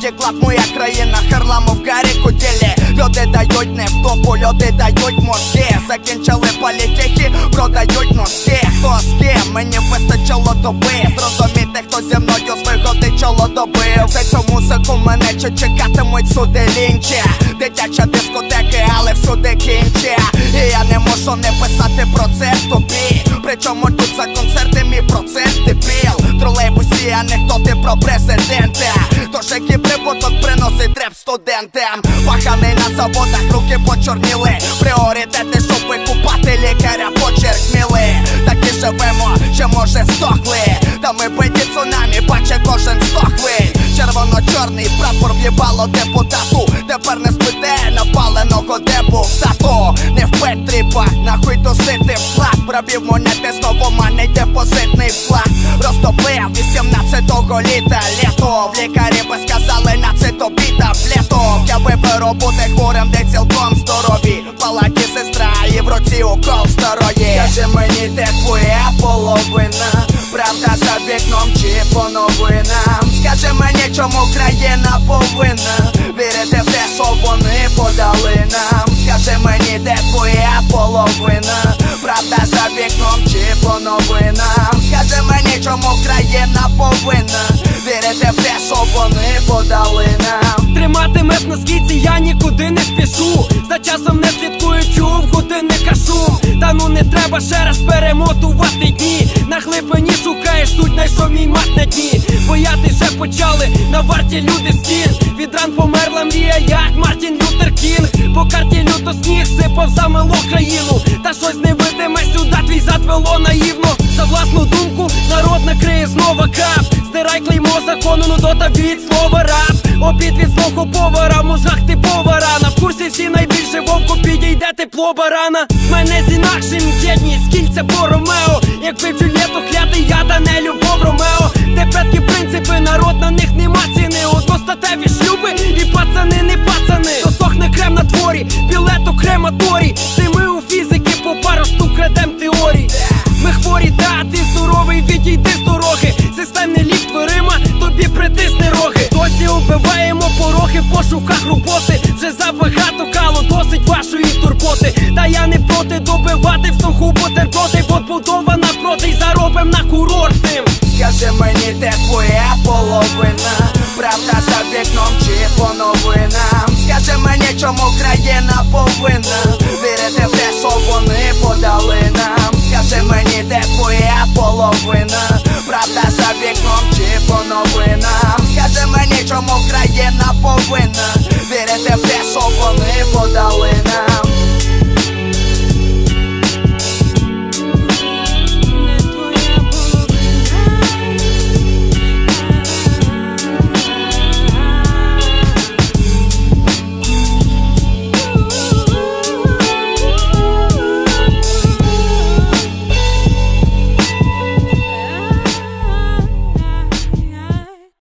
Приклад моя країна, Харламов Гарік у ділі. Люди дають не в топу, люди дають мозки. Закінчили політехи, продають носки. Хто з ким? Мені вистачило доби зрозуміти, хто зі мною з вигоди чоло добив. За цю музику мене чи чекатимуть суди лінчі. Дитяча дискотеки, але всюди кінчі. І я не можу не писати про це тобі. Причому тут за концерти мій процент дебіл. Тролейбусі анекдоти про президента. Тож який прибуток приносить реп студентам. Паханий на заводах, руки почорніли. Пріоритети, щоб викупати лікаря почеркміли. Так і живемо, ще може здохли. Та ми биті цунамі, бачить кожен здохлий. Червоно-чорний прапор в'їбало депутату. Тепер не спите напаленого депутату. Не в Петріпа, нахуй тусити флаг. Пробів монети, знову манить депозитний флаг. Розтопив 18-го літа літо. В лікарі би сказали на це тобі таблеток. Я виберу бути хворим, де цілком здорові. В палаті сестра і в руці укол старої. Скажи мені, де твоя половина? Правда за вікном чи по новинам? Скажи мені, чому країна повинна вірити в те, що вони подали нам? Скажи мені, де твоя половина? Правда за вікном чи по новинам? Скажи мені, чому країна повинна вірити в те, що вони подали нам? Триматимеш на скіці, я нікуди не спішу. За часом не слідкую, чув годинника шум. Та ну не треба ще раз перемотувати дні. На глибині шукаєш суть, найшов мій мат на дні. Боятись вже почали, на варті люди стін. Від ран померла мрія, як Мартін Лютер Кінг. По карті люто сніг сипав, замило країну. Та щось невидиме сюди твій зад вело наївно. За власну думку народ накриє знову кап. Стирай клеймо закону, нудота від слова рап. Обід від свого повара, в мозгах ти поварана. В курсі всі найбільше вовку підійде тепло барана. Мене з інакшим єдність, кільця по Ромео. Якби в Джульєту клятий я, та не любов Ромео. Де предки принципи, народ на них нема ціни. Одностатеві шлюби і пацани не пацани. Досохне крем на дворі, білет у крематорій. Ти ми у фізики по пару штук крадем теорій. Ми хворі, та ти здоровий, відійди з дороги. Системний ліфт дверима, тобі притисни роги. Досі убиваємо порохи в пошуках роботи. Вже забагато кало, досить вашої турботи. Та я не проти добивати в суху бутерброди. Подбудова напроти й заробим на курортним. Скажи мені, де твоя половина? Правда за вікном чи по новинам? Скажи мені, чому країна повинна вірити в те, що вони подали нам? Скажи мені, де твоя половина? Правда за вікном чи по новинам? Скажи мені, чому країна повинна вірити в те, що вони подали нам?